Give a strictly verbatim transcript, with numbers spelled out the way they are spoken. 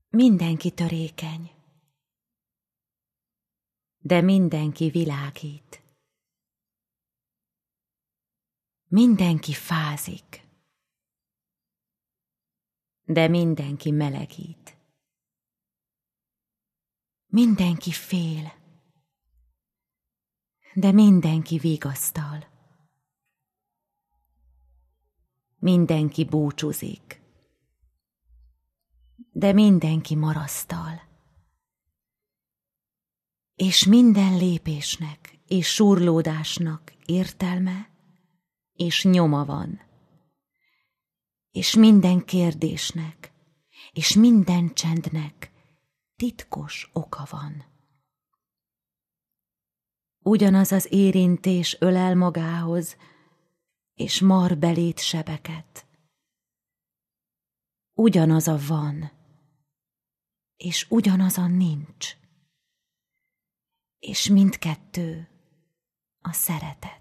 Mindenki törékeny, de mindenki világít. Mindenki fázik, de mindenki melegít. Mindenki fél, de mindenki vigasztal. Mindenki búcsúzik, de mindenki marasztal. És minden lépésnek és surlódásnak értelme és nyoma van. És minden kérdésnek és minden csendnek titkos oka van. Ugyanaz az érintés ölel magához, és mar belét sebeket. Ugyanaz a van, és ugyanaz a nincs, és mindkettő a szeretet.